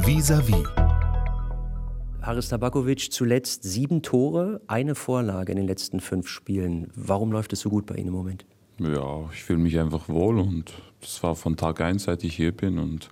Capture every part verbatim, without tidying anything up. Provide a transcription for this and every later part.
Vis-à-vis. Haris Tabaković, zuletzt sieben Tore, eine Vorlage in den letzten fünf Spielen. Warum läuft es so gut bei Ihnen im Moment? Ja, ich fühle mich einfach wohl und das war von Tag eins, seit ich hier bin und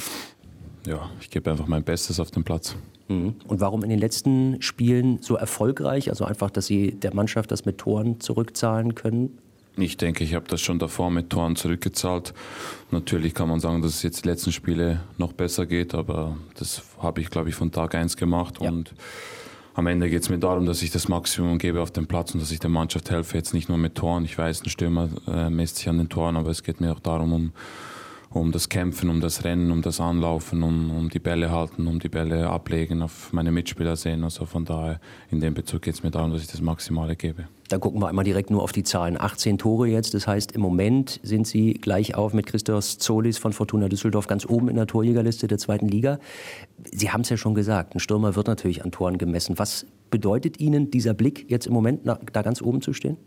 ja, ich gebe einfach mein Bestes auf den Platz. Mhm. Und warum in den letzten Spielen so erfolgreich? Also einfach, dass Sie der Mannschaft das mit Toren zurückzahlen können? Ich denke, ich habe das schon davor mit Toren zurückgezahlt. Natürlich kann man sagen, dass es jetzt die letzten Spiele noch besser geht, aber das habe ich, glaube ich, von Tag eins gemacht. Ja. Und am Ende geht es mir darum, dass ich das Maximum gebe auf den Platz und dass ich der Mannschaft helfe, jetzt nicht nur mit Toren. Ich weiß, ein Stürmer äh, misst sich an den Toren, aber es geht mir auch darum, um, um das Kämpfen, um das Rennen, um das Anlaufen, um, um die Bälle halten, um die Bälle ablegen, auf meine Mitspieler sehen. Also von daher, in dem Bezug geht es mir darum, dass ich das Maximale gebe. Dann gucken wir einmal direkt nur auf die Zahlen. achtzehn Tore jetzt, das heißt im Moment sind Sie gleich auf mit Christos Zolis von Fortuna Düsseldorf ganz oben in der Torjägerliste der zweiten Liga. Sie haben es ja schon gesagt, ein Stürmer wird natürlich an Toren gemessen. Was bedeutet Ihnen dieser Blick jetzt im Moment, da ganz oben zu stehen?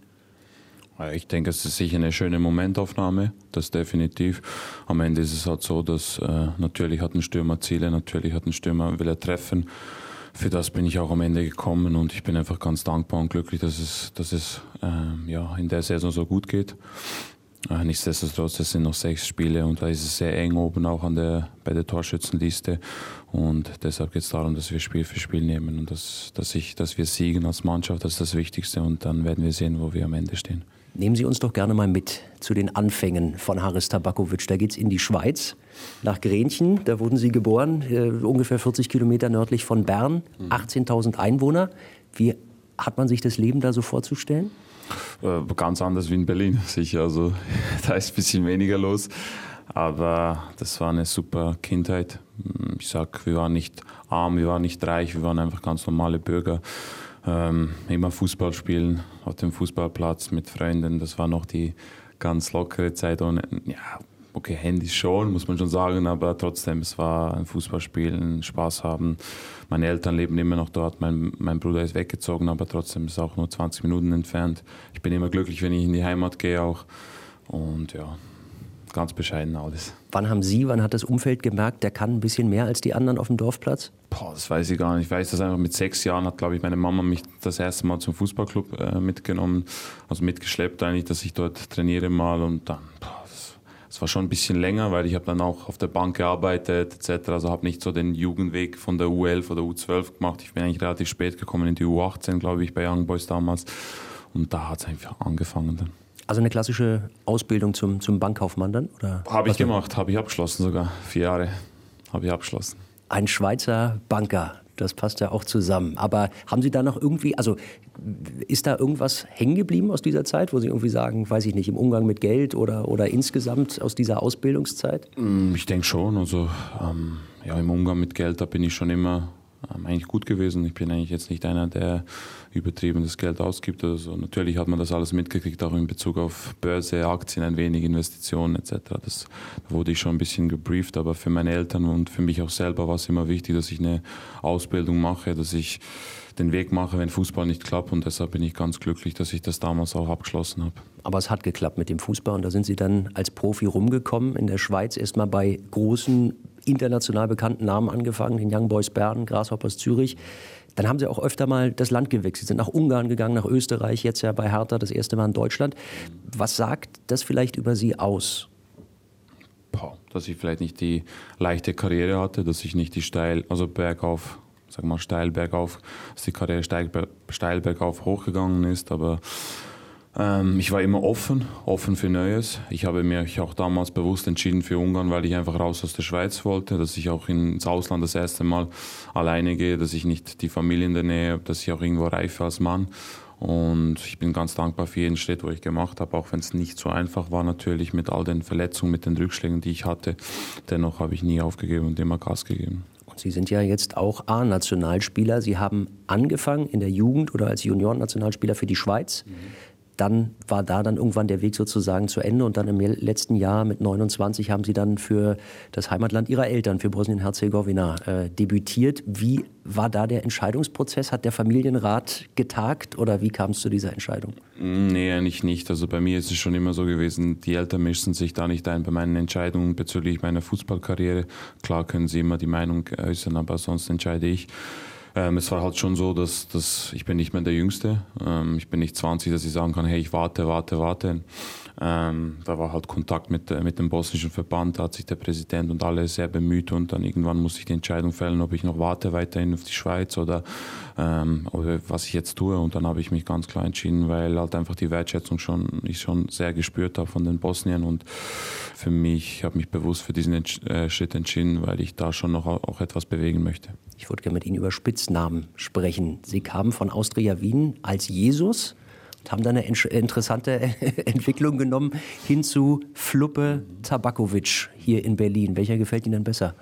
Ich denke, es ist sicher eine schöne Momentaufnahme, das definitiv. Am Ende ist es halt so, dass äh, natürlich hat ein Stürmer Ziele, natürlich hat ein Stürmer will er treffen. Für das bin ich auch am Ende gekommen und ich bin einfach ganz dankbar und glücklich, dass es, dass es äh, ja, in der Saison so gut geht. Äh, nichtsdestotrotz, es sind noch sechs Spiele und da ist es sehr eng oben auch an der, bei der Torschützenliste. Und deshalb geht es darum, dass wir Spiel für Spiel nehmen und dass, dass, ich, dass wir siegen als Mannschaft, das ist das Wichtigste und dann werden wir sehen, wo wir am Ende stehen. Nehmen Sie uns doch gerne mal mit zu den Anfängen von Haris Tabaković. Da geht es in die Schweiz, nach Grenchen. Da wurden Sie geboren, äh, ungefähr vierzig Kilometer nördlich von Bern, achtzehntausend Einwohner. Wie hat man sich das Leben da so vorzustellen? Äh, ganz anders wie in Berlin, sicher. Also da ist ein bisschen weniger los. Aber das war eine super Kindheit. Ich sag, wir waren nicht arm, wir waren nicht reich, wir waren einfach ganz normale Bürger. Ähm, immer Fußball spielen auf dem Fußballplatz mit Freunden, das war noch die ganz lockere Zeit. Und, ja, okay, Handys schon, muss man schon sagen, aber trotzdem, es war ein Fußballspielen, Spaß haben. Meine Eltern leben immer noch dort, mein, mein Bruder ist weggezogen, aber trotzdem ist es auch nur zwanzig Minuten entfernt. Ich bin immer glücklich, wenn ich in die Heimat gehe auch und ja, ganz bescheiden alles. Wann haben Sie, wann hat das Umfeld gemerkt, der kann ein bisschen mehr als die anderen auf dem Dorfplatz? Boah, das weiß ich gar nicht. Ich weiß, dass einfach mit sechs Jahren hat, glaube ich, meine Mama mich das erste Mal zum Fußballclub äh, mitgenommen, also mitgeschleppt eigentlich, dass ich dort trainiere mal und dann, boah, das, das war schon ein bisschen länger, weil ich habe dann auch auf der Bank gearbeitet et cetera. Also habe nicht so den Jugendweg von der U elf oder U zwölf gemacht. Ich bin eigentlich relativ spät gekommen in die U achtzehn, glaube ich, bei Young Boys damals und da hat es einfach angefangen dann. Also eine klassische Ausbildung zum, zum Bankkaufmann dann? Habe ich gemacht, habe ich abgeschlossen sogar. Vier Jahre habe ich abgeschlossen. Ein Schweizer Banker, das passt ja auch zusammen. Aber haben Sie da noch irgendwie, also ist da irgendwas hängen geblieben aus dieser Zeit, wo Sie irgendwie sagen, weiß ich nicht, im Umgang mit Geld oder, oder insgesamt aus dieser Ausbildungszeit? Ich denke schon. Also ähm, ja, im Umgang mit Geld, da bin ich schon immer ähm, eigentlich gut gewesen. Ich bin eigentlich jetzt nicht einer, der übertrieben das Geld ausgibt. Also natürlich hat man das alles mitgekriegt, auch in Bezug auf Börse, Aktien, ein wenig Investitionen et cetera. Das da wurde ich schon ein bisschen gebrieft, aber für meine Eltern und für mich auch selber war es immer wichtig, dass ich eine Ausbildung mache, dass ich den Weg mache, wenn Fußball nicht klappt und deshalb bin ich ganz glücklich, dass ich das damals auch abgeschlossen habe. Aber es hat geklappt mit dem Fußball und da sind Sie dann als Profi rumgekommen, in der Schweiz erstmal bei großen, international bekannten Namen angefangen, den Young Boys Bern, Grasshoppers Zürich. Dann haben Sie auch öfter mal das Land gewechselt, sind nach Ungarn gegangen, nach Österreich, jetzt ja bei Hertha, das erste Mal in Deutschland. Was sagt das vielleicht über Sie aus? Boah, dass ich vielleicht nicht die leichte Karriere hatte, dass ich nicht die steil, also bergauf, sag mal steil bergauf, dass die Karriere steil, steil bergauf hochgegangen ist, aber ähm, ich war immer offen, offen für Neues. Ich habe mich auch damals bewusst entschieden für Ungarn, weil ich einfach raus aus der Schweiz wollte, dass ich auch ins Ausland das erste Mal alleine gehe, dass ich nicht die Familie in der Nähe habe, dass ich auch irgendwo reife als Mann. Und ich bin ganz dankbar für jeden Schritt, wo ich gemacht habe, auch wenn es nicht so einfach war natürlich mit all den Verletzungen, mit den Rückschlägen, die ich hatte. Dennoch habe ich nie aufgegeben und immer Gas gegeben. Und Sie sind ja jetzt auch A-Nationalspieler. Sie haben angefangen in der Jugend oder als Juniorennationalspieler für die Schweiz. Mhm. dann war da dann irgendwann der Weg sozusagen zu Ende und dann im letzten Jahr mit neunundzwanzig haben Sie dann für das Heimatland Ihrer Eltern, für Bosnien-Herzegowina, äh, debütiert. Wie war da der Entscheidungsprozess? Hat der Familienrat getagt oder wie kam es zu dieser Entscheidung? Nee, eigentlich nicht. Also bei mir ist es schon immer so gewesen, die Eltern mischen sich da nicht ein bei meinen Entscheidungen bezüglich meiner Fußballkarriere. Klar können sie immer die Meinung äußern, aber sonst entscheide ich. Ähm, es war halt schon so, dass, dass ich bin nicht mehr der Jüngste. Ähm, ich bin nicht zwanzig, dass ich sagen kann, hey, ich warte, warte, warte. Ähm, da war halt Kontakt mit, mit dem bosnischen Verband, da hat sich der Präsident und alle sehr bemüht und dann irgendwann musste ich die Entscheidung fällen, ob ich noch warte weiterhin auf die Schweiz oder, ähm, oder was ich jetzt tue. Und dann habe ich mich ganz klar entschieden, weil halt einfach die Wertschätzung schon, ich schon sehr gespürt habe von den Bosniern und für mich, ich habe mich bewusst für diesen Entsch- äh, Schritt entschieden, weil ich da schon noch auch etwas bewegen möchte. Ich würde gerne mit Ihnen über Spitznamen sprechen. Sie kamen von Austria Wien als Jesus und haben dann eine interessante Entwicklung genommen hin zu Fluppe Tabakovic hier in Berlin. Welcher gefällt Ihnen denn besser?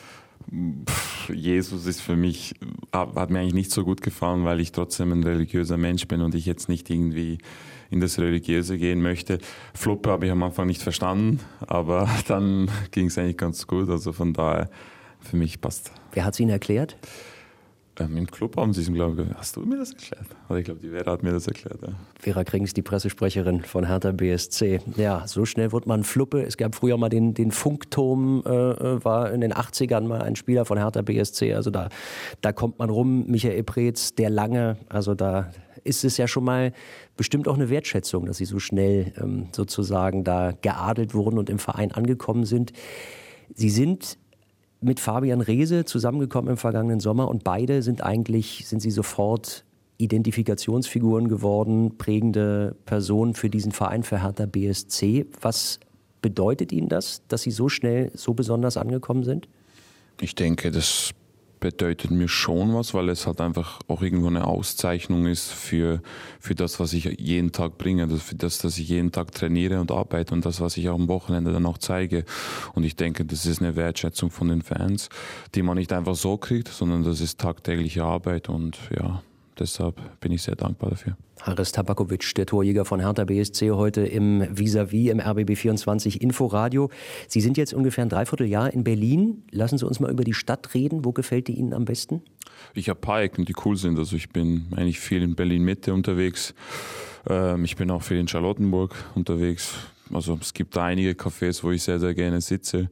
Pff, Jesus ist für mich, hat mir eigentlich nicht so gut gefallen, weil ich trotzdem ein religiöser Mensch bin und ich jetzt nicht irgendwie in das Religiöse gehen möchte. Fluppe habe ich am Anfang nicht verstanden, aber dann ging es eigentlich ganz gut. Also von daher, für mich passt. Wer hat es Ihnen erklärt? Ähm, Im Club haben sie es, glaube ich. Hast du mir das erklärt? Oder ich glaube, die Vera hat mir das erklärt. Ja. Vera Krings, die Pressesprecherin von Hertha B S C. Ja, so schnell wird man Fluppe. Es gab früher mal den, den Funkturm, äh, war in den achtzigern mal ein Spieler von Hertha B S C. Also da, da kommt man rum. Michael Preetz, der Lange. Also da ist es ja schon mal bestimmt auch eine Wertschätzung, dass sie so schnell ähm, sozusagen da geadelt wurden und im Verein angekommen sind. Sie sind mit Fabian Reese zusammengekommen im vergangenen Sommer und beide sind eigentlich, sind sie sofort Identifikationsfiguren geworden, prägende Personen für diesen Verein, für Hertha B S C. Was bedeutet Ihnen das, dass Sie so schnell so besonders angekommen sind? Ich denke, das bedeutet mir schon was, weil es halt einfach auch irgendwo eine Auszeichnung ist für, für das, was ich jeden Tag bringe, also für das, dass ich jeden Tag trainiere und arbeite und das, was ich auch am Wochenende dann auch zeige. Und ich denke, das ist eine Wertschätzung von den Fans, die man nicht einfach so kriegt, sondern das ist tagtägliche Arbeit und ja, deshalb bin ich sehr dankbar dafür. Haris Tabakovic, der Torjäger von Hertha B S C, heute im Vis-à-vis im R B B vierundzwanzig Inforadio. Sie sind jetzt ungefähr ein Dreivierteljahr in Berlin. Lassen Sie uns mal über die Stadt reden. Wo gefällt die Ihnen am besten? Ich habe ein paar Ecken, die cool sind. Also ich bin eigentlich viel in Berlin-Mitte unterwegs. Ähm, ich bin auch viel in Charlottenburg unterwegs. Also es gibt da einige Cafés, wo ich sehr, sehr gerne sitze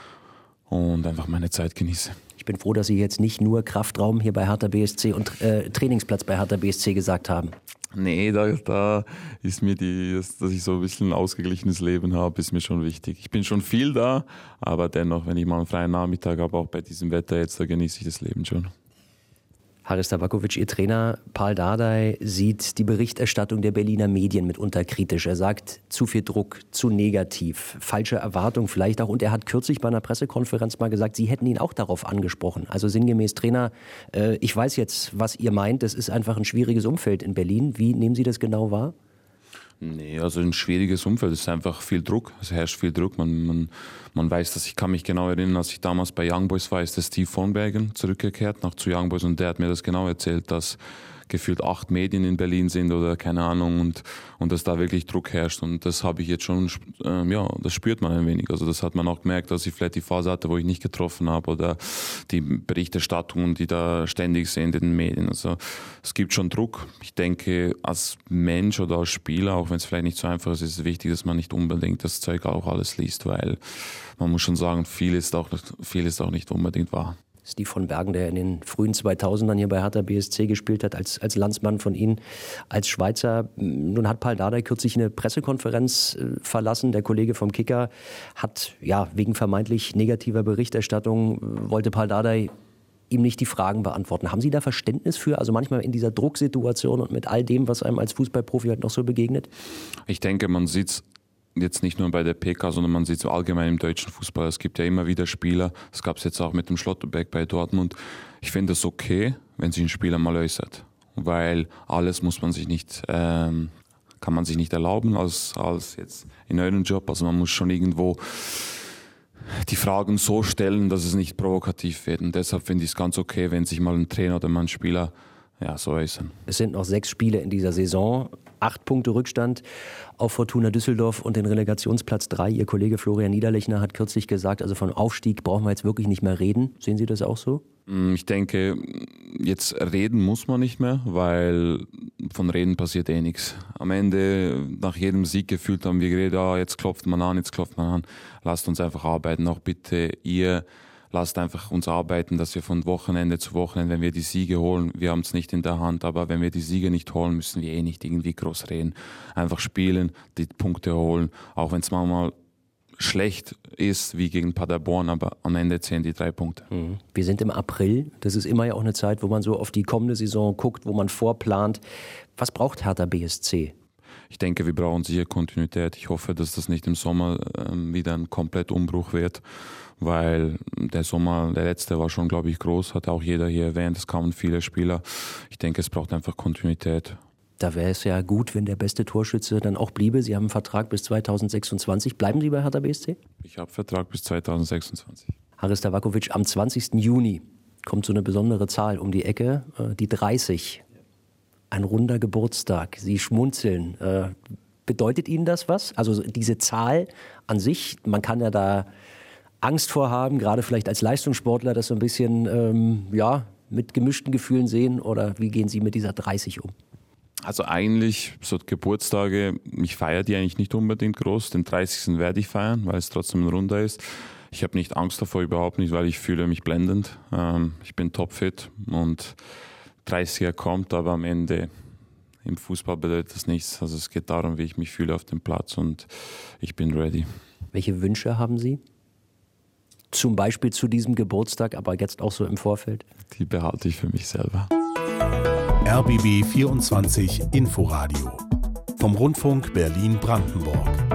und einfach meine Zeit genieße. Ich bin froh, dass Sie jetzt nicht nur Kraftraum hier bei Hertha B S C und äh, Trainingsplatz bei Hertha B S C gesagt haben. Nee, da, da ist mir die, dass ich so ein bisschen ein ausgeglichenes Leben habe, ist mir schon wichtig. Ich bin schon viel da, aber dennoch, wenn ich mal einen freien Nachmittag habe, auch bei diesem Wetter jetzt, da genieße ich das Leben schon. Haris Tabakovic, Ihr Trainer Paul Dardai sieht die Berichterstattung der Berliner Medien mitunter kritisch. Er sagt, zu viel Druck, zu negativ, falsche Erwartung vielleicht auch. Und er hat kürzlich bei einer Pressekonferenz mal gesagt, Sie hätten ihn auch darauf angesprochen. Also sinngemäß, Trainer, äh, ich weiß jetzt, was ihr meint. Das ist einfach ein schwieriges Umfeld in Berlin. Wie nehmen Sie das genau wahr? Nee, also ein schwieriges Umfeld, es ist einfach viel Druck, es herrscht viel Druck. Man, man, man weiß, dass ich kann mich genau erinnern, als ich damals bei Young Boys war, ist der Steve von Bergen zurückgekehrt nach zu Young Boys und der hat mir das genau erzählt, dass gefühlt acht Medien in Berlin sind oder keine Ahnung und, und dass da wirklich Druck herrscht und das habe ich jetzt schon, äh, ja, das spürt man ein wenig. Also das hat man auch gemerkt, dass ich vielleicht die Phase hatte, wo ich nicht getroffen habe oder die Berichterstattungen, die da ständig sind in den Medien. Also es gibt schon Druck. Ich denke, als Mensch oder als Spieler, auch wenn es vielleicht nicht so einfach ist, ist es wichtig, dass man nicht unbedingt das Zeug auch alles liest, weil man muss schon sagen, viel ist auch, viel ist auch nicht unbedingt wahr. Steve von Bergen, der in den frühen zweitausendern hier bei Hertha B S C gespielt hat, als, als Landsmann von Ihnen, als Schweizer. Nun hat Paul Dardai kürzlich eine Pressekonferenz äh, verlassen. Der Kollege vom Kicker hat, ja, wegen vermeintlich negativer Berichterstattung, äh, wollte Paul Dardai ihm nicht die Fragen beantworten. Haben Sie da Verständnis für? Also manchmal in dieser Drucksituation und mit all dem, was einem als Fußballprofi halt noch so begegnet? Ich denke, man sieht's jetzt nicht nur bei der P K, sondern man sieht es allgemein im deutschen Fußball. Es gibt ja immer wieder Spieler, das gab es jetzt auch mit dem Schlotterbeck bei Dortmund. Ich finde es okay, wenn sich ein Spieler mal äußert, weil alles muss man sich nicht, ähm, kann man sich nicht erlauben als, als jetzt in eurem Job. Also man muss schon irgendwo die Fragen so stellen, dass es nicht provokativ wird. Und deshalb finde ich es ganz okay, wenn sich mal ein Trainer oder mal ein Spieler ja, so ist es. Es sind noch sechs Spiele in dieser Saison, acht Punkte Rückstand auf Fortuna Düsseldorf und den Relegationsplatz drei. Ihr Kollege Florian Niederlechner hat kürzlich gesagt, also von Aufstieg brauchen wir jetzt wirklich nicht mehr reden. Sehen Sie das auch so? Ich denke, jetzt reden muss man nicht mehr, weil von Reden passiert eh nichts. Am Ende, nach jedem Sieg gefühlt haben wir geredet, ah, jetzt klopft man an, jetzt klopft man an. Lasst uns einfach arbeiten, auch bitte ihr. Lasst einfach uns arbeiten, dass wir von Wochenende zu Wochenende, wenn wir die Siege holen, wir haben es nicht in der Hand, aber wenn wir die Siege nicht holen, müssen wir eh nicht irgendwie groß reden. Einfach spielen, die Punkte holen, auch wenn es manchmal schlecht ist, wie gegen Paderborn, aber am Ende zählen die drei Punkte. Mhm. Wir sind im April, das ist immer ja auch eine Zeit, wo man so auf die kommende Saison guckt, wo man vorplant. Was braucht Hertha B S C? Ich denke, wir brauchen sicher Kontinuität. Ich hoffe, dass das nicht im Sommer ähm, wieder ein komplett Umbruch wird, weil der Sommer, der letzte war schon, glaube ich, groß, hat auch jeder hier erwähnt, es kamen viele Spieler. Ich denke, es braucht einfach Kontinuität. Da wäre es ja gut, wenn der beste Torschütze dann auch bliebe. Sie haben einen Vertrag bis zweitausendsechsundzwanzig. Bleiben Sie bei Hertha B S C? Ich habe Vertrag bis zweitausendsechsundzwanzig. Haris Tabakovic, am zwanzigsten Juni kommt so eine besondere Zahl um die Ecke, die dreißig. Ein runder Geburtstag. Sie schmunzeln. Bedeutet Ihnen das was? Also diese Zahl an sich, man kann ja da Angst vor haben, gerade vielleicht als Leistungssportler, das so ein bisschen ähm, ja, mit gemischten Gefühlen sehen. Oder wie gehen Sie mit dieser dreißig um? Also eigentlich, so Geburtstage, ich feiere die eigentlich nicht unbedingt groß. Den dreißigsten werde ich feiern, weil es trotzdem ein Runder ist. Ich habe nicht Angst davor, überhaupt nicht, weil ich fühle mich blendend. Ähm, ich bin topfit und dreißiger kommt, aber am Ende im Fußball bedeutet das nichts. Also es geht darum, wie ich mich fühle auf dem Platz und ich bin ready. Welche Wünsche haben Sie? Zum Beispiel zu diesem Geburtstag, aber jetzt auch so im Vorfeld? Die behalte ich für mich selber. R B B vierundzwanzig Inforadio vom Rundfunk Berlin-Brandenburg.